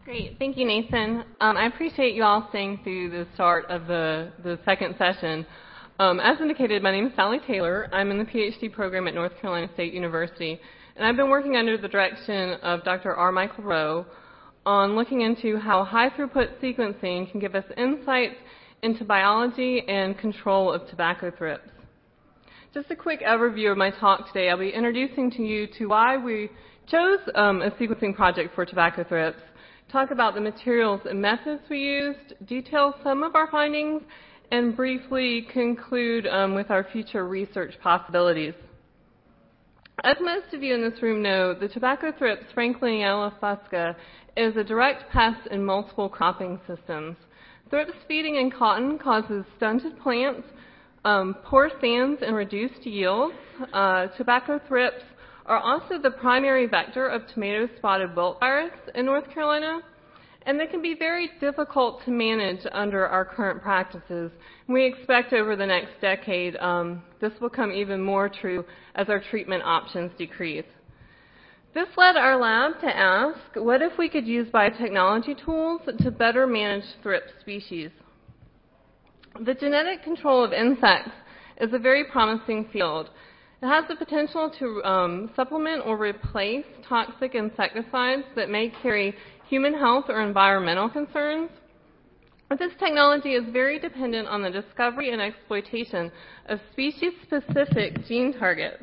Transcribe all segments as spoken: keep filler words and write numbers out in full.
Great. Thank you, Nathan. Um, I appreciate you all staying through the start of the, the second session. Um, as indicated, my name is Sally Taylor. I'm in the PhD program at North Carolina State University, and I've been working under the direction of Doctor R. Michael Rowe on looking into how high-throughput sequencing can give us insights into biology and control of tobacco thrips. Just a quick overview of my talk today. I'll be introducing to you to why we chose um, a sequencing project for tobacco thrips, talk about the materials and methods we used, detail some of our findings, and briefly conclude um, with our future research possibilities. As most of you in this room know, the tobacco thrips Frankliniella fusca is a direct pest in multiple cropping systems. Thrips feeding in cotton causes stunted plants, um, poor stands, and reduced yields. Uh, tobacco thrips are also the primary vector of tomato spotted wilt virus in North Carolina, and they can be very difficult to manage under our current practices. We expect over the next decade um, this will become even more true as our treatment options decrease. This led our lab to ask, what if we could use biotechnology tools to better manage thrip species? The genetic control of insects is a very promising field. It has the potential to um, supplement or replace toxic insecticides that may carry human health or environmental concerns. But this technology is very dependent on the discovery and exploitation of species-specific gene targets.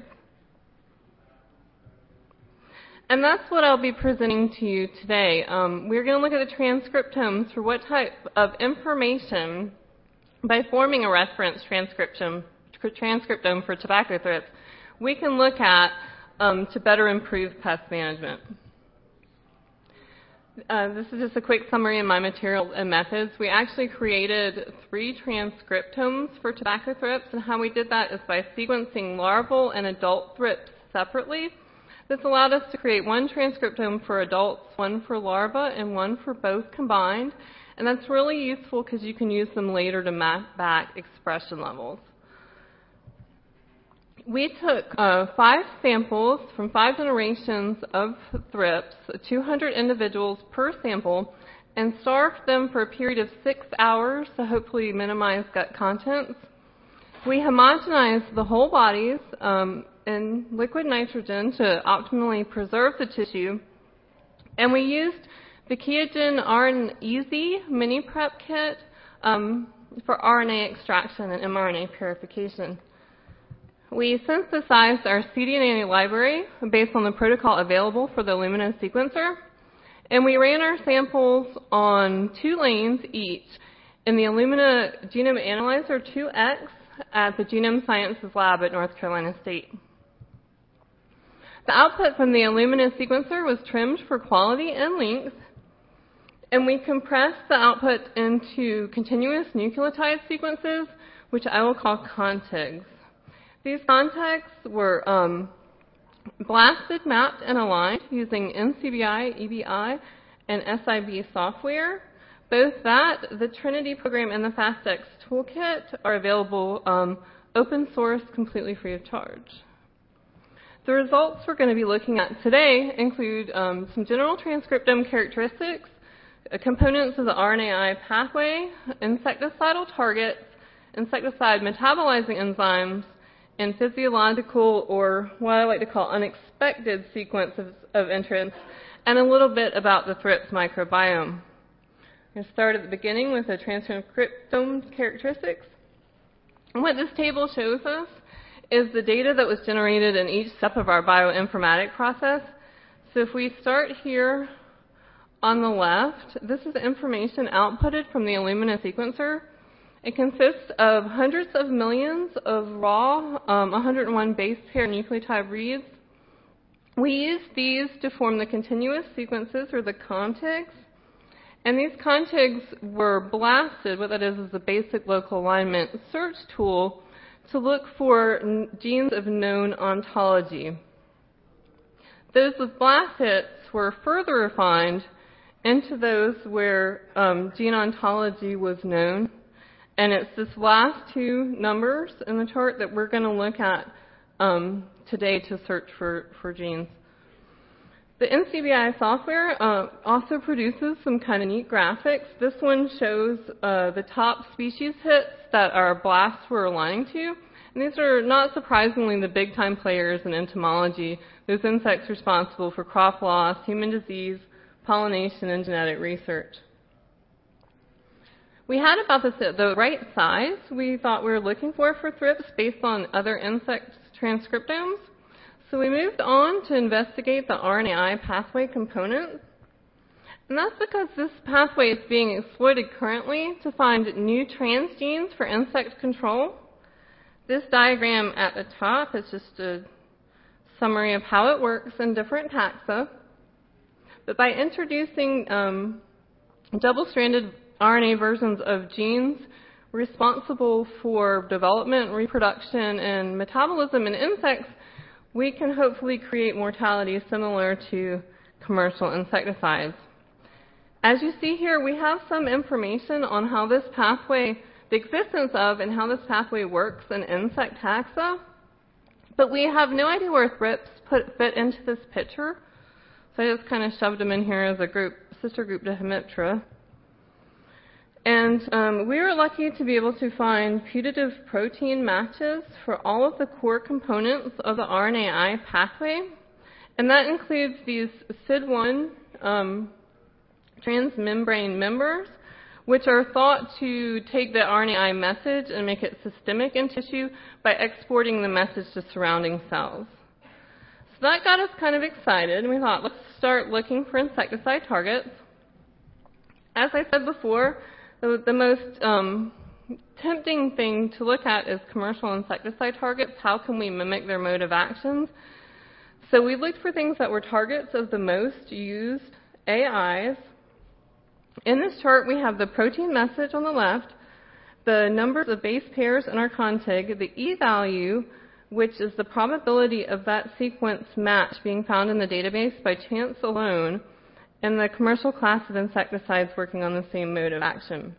And that's what I'll be presenting to you today. Um, we're going to look at the transcriptomes for what type of information, by forming a reference transcriptome, transcriptome for tobacco thrips, we can look at um, to better improve pest management. Uh, this is just a quick summary of my materials and methods. We actually created three transcriptomes for tobacco thrips, and how we did that is by sequencing larval and adult thrips separately. This allowed us to create one transcriptome for adults, one for larvae, and one for both combined. And that's really useful because you can use them later to map back expression levels. We took uh, five samples from five generations of thrips, two hundred individuals per sample, and starved them for a period of six hours to hopefully minimize gut contents. We homogenized the whole bodies um, in liquid nitrogen to optimally preserve the tissue, and we used the Qiagen R N E Z mini prep kit um, for R N A extraction and mRNA purification. We synthesized our cDNA library based on the protocol available for the Illumina sequencer, and we ran our samples on two lanes each in the Illumina Genome Analyzer two X at the Genome Sciences Lab at North Carolina State. The output from the Illumina sequencer was trimmed for quality and length, and we compressed the output into continuous nucleotide sequences, which I will call contigs. These contigs were um, blasted, mapped, and aligned using N C B I, E B I, and S I B software. Both that, the Trinity program, and the FastX toolkit are available um, open source, completely free of charge. The results we're going to be looking at today include um, some general transcriptome characteristics, uh, components of the R N A I pathway, insecticidal targets, insecticide metabolizing enzymes, and physiological, or what I like to call unexpected sequence of, of interest, and a little bit about the thrips microbiome. I'm going to start at the beginning with the transcriptome characteristics. And what this table shows us is the data that was generated in each step of our bioinformatic process. So if we start here on the left, this is information outputted from the Illumina sequencer. It consists of hundreds of millions of raw um, one hundred one base pair nucleotide reads. We used these to form the continuous sequences, or the contigs. And these contigs were blasted. What that is is a basic local alignment search tool to look for n- genes of known ontology. Those with blast hits were further refined into those where um, gene ontology was known. And it's this last two numbers in the chart that we're going to look at um, today to search for, for genes. The N C B I software uh, also produces some kind of neat graphics. This one shows uh, the top species hits that our blasts were aligning to. And these are, not surprisingly, the big-time players in entomology, those insects responsible for crop loss, human disease, pollination, and genetic research. We had about this, the right size we thought we were looking for for thrips based on other insect transcriptomes. So we moved on to investigate the R N A I pathway component. And that's because this pathway is being exploited currently to find new transgenes for insect control. This diagram at the top is just a summary of how it works in different taxa. But by introducing um, double-stranded R N A versions of genes responsible for development, reproduction, and metabolism in insects, we can hopefully create mortality similar to commercial insecticides. As you see here, we have some information on how this pathway, the existence of and how this pathway works in insect taxa, but we have no idea where thrips put, fit into this picture. So I just kind of shoved them in here as a group, sister group to Hemiptera. And um, we were lucky to be able to find putative protein matches for all of the core components of the R N A I pathway. And that includes these S I D one um, transmembrane members, which are thought to take the R N A I message and make it systemic in tissue by exporting the message to surrounding cells. So that got us kind of excited, and we thought, let's start looking for insecticide targets. As I said before, the, the most um, tempting thing to look at is commercial insecticide targets. How can we mimic their mode of actions? So we looked for things that were targets of the most used A Is. In this chart, we have the protein message on the left, the numbers of base pairs in our contig, the E-value, which is the probability of that sequence match being found in the database by chance alone, and the commercial class of insecticides working on the same mode of action.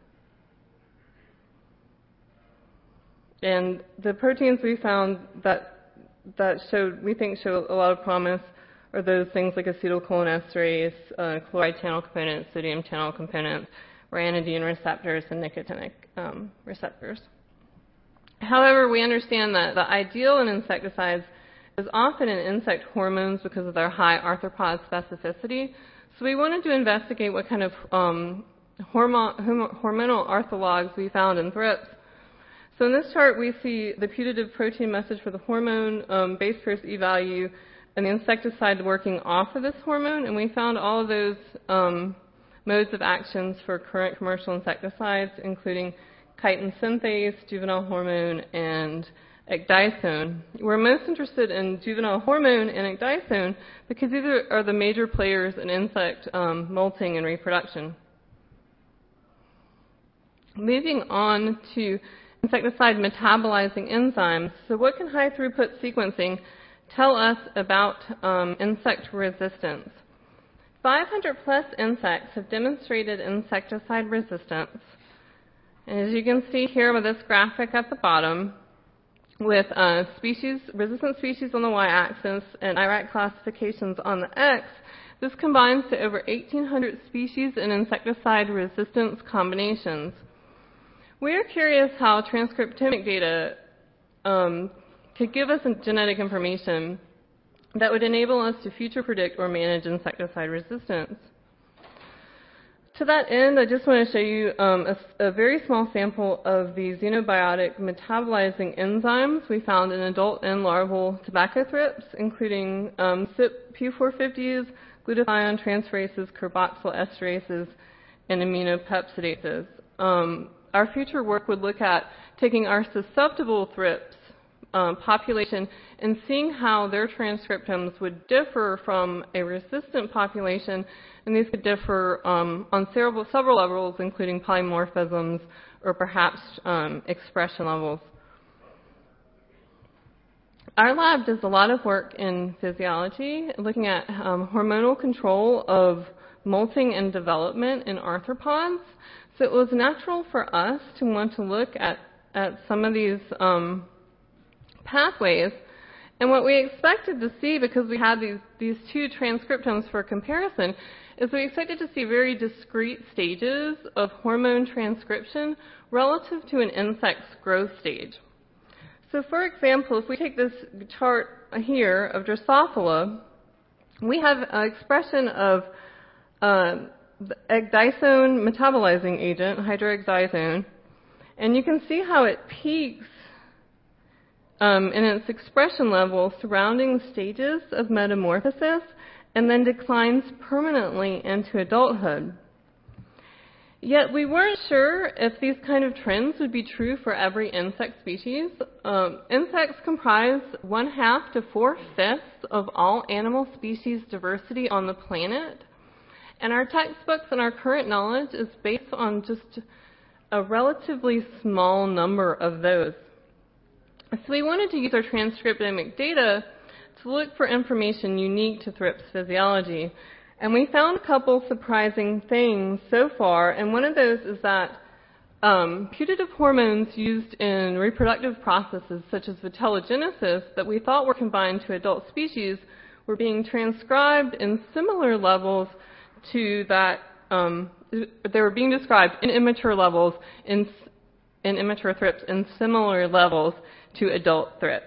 And the proteins we found that, that showed, we think show a lot of promise are those things like acetylcholinesterase, uh, chloride channel components, sodium channel components, ryanodine receptors, and nicotinic um, receptors. However, we understand that the ideal in insecticides is often in insect hormones because of their high arthropod specificity. So we wanted to investigate what kind of um, hormone, hormonal orthologs we found in thrips. So in this chart, we see the putative protein message for the hormone, um, base pairs E-value, and the insecticide working off of this hormone, and we found all of those um, modes of actions for current commercial insecticides, including chitin synthase, juvenile hormone, and ecdysone. We're most interested in juvenile hormone and ecdysone because these are, are the major players in insect um, molting and reproduction. Moving on to insecticide metabolizing enzymes. So what can high throughput sequencing tell us about um, insect resistance? five hundred plus insects have demonstrated insecticide resistance. And as you can see here with this graphic at the bottom, with uh, species, resistant species on the y-axis and I RAC classifications on the x, this combines to over eighteen hundred species in insecticide resistance combinations. We are curious how transcriptomic data um, could give us genetic information that would enable us to future predict or manage insecticide resistance. To that end, I just want to show you um, a, a very small sample of the xenobiotic metabolizing enzymes we found in adult and larval tobacco thrips, including um, C Y P P four fifties, glutathione transferases, carboxyl esterases, and aminopeptidases. Um, our future work would look at taking our susceptible thrips um, population and seeing how their transcriptomes would differ from a resistant population, and these could differ um, on several, several levels, including polymorphisms or perhaps um, expression levels. Our lab does a lot of work in physiology, looking at um, hormonal control of molting and development in arthropods. So it was natural for us to want to look at, at some of these um, pathways And what we expected to see, because we had these, these two transcriptomes for comparison, is we expected to see very discrete stages of hormone transcription relative to an insect's growth stage. So for example, if we take this chart here of Drosophila, we have an expression of uh, the ecdysone metabolizing agent, hydroxyzone, and you can see how it peaks um, in its expression level surrounding stages of metamorphosis and then declines permanently into adulthood. Yet we weren't sure if these kind of trends would be true for every insect species. Um, insects comprise one half to four-fifths of all animal species diversity on the planet. And our textbooks and our current knowledge is based on just a relatively small number of those. So we wanted to use our transcriptomic data to look for information unique to thrips physiology. And we found a couple surprising things so far, and one of those is that um, putative hormones used in reproductive processes such as vitellogenesis that we thought were confined to adult species were being transcribed in similar levels to that, um, they were being described in immature levels, in, in immature thrips, in similar levels to adult thrips.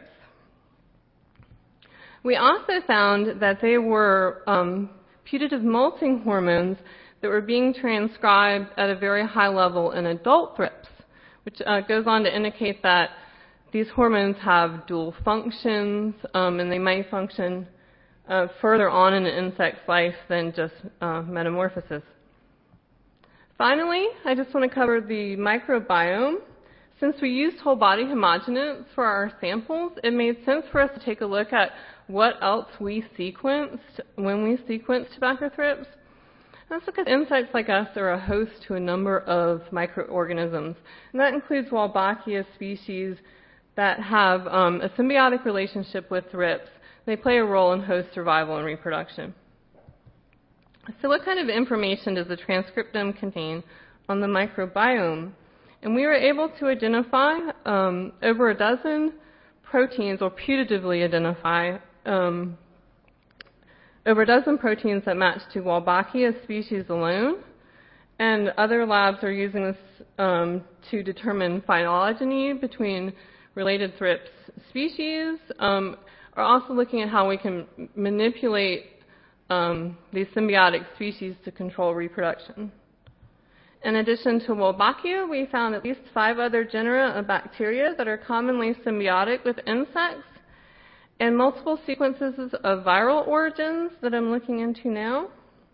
We also found that they were um, putative molting hormones that were being transcribed at a very high level in adult thrips, which uh, goes on to indicate that these hormones have dual functions, um, and they might function uh, further on in an insect's life than just uh, metamorphosis. Finally, I just want to cover the microbiome. Since we used whole body homogenants for our samples, it made sense for us to take a look at what else we sequenced when we sequenced Bactrothrips. That's because insects like us are a host to a number of microorganisms, and that includes Wolbachia species that have um, a symbiotic relationship with thrips. They play a role in host survival and reproduction. So what kind of information does the transcriptome contain on the microbiome? And we were able to identify um, over a dozen proteins, or putatively identify um, over a dozen proteins that match to Wolbachia species alone. And other labs are using this um, to determine phylogeny between related thrips species. Um, are also looking at how we can manipulate um, these symbiotic species to control reproduction. In addition to Wolbachia, we found at least five other genera of bacteria that are commonly symbiotic with insects, and multiple sequences of viral origins that I'm looking into now.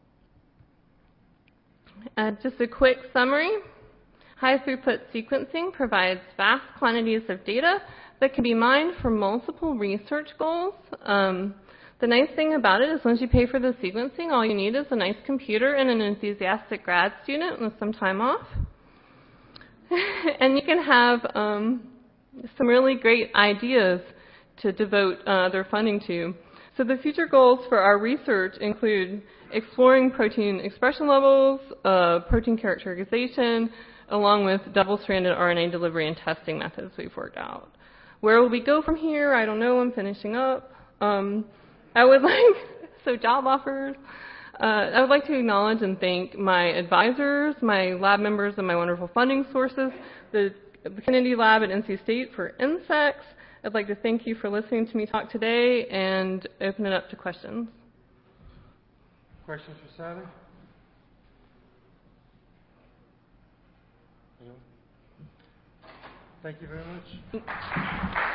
Uh, just a quick summary. High-throughput sequencing provides vast quantities of data that can be mined for multiple research goals. Um, The nice thing about it is once you pay for the sequencing, all you need is a nice computer and an enthusiastic grad student with some time off. And you can have um, some really great ideas to devote uh, their funding to. So the future goals for our research include exploring protein expression levels, uh, protein characterization, along with double-stranded R N A delivery and testing methods we've worked out. Where will we go from here? I don't know. I'm finishing up. Um, I would like, so job offers, uh, I would like to acknowledge and thank my advisors, my lab members, and my wonderful funding sources, the, the Kennedy Lab at N C State for insects. I'd like to thank you for listening to me talk today and open it up to questions. Questions for Sally? Anyone? Thank you very much.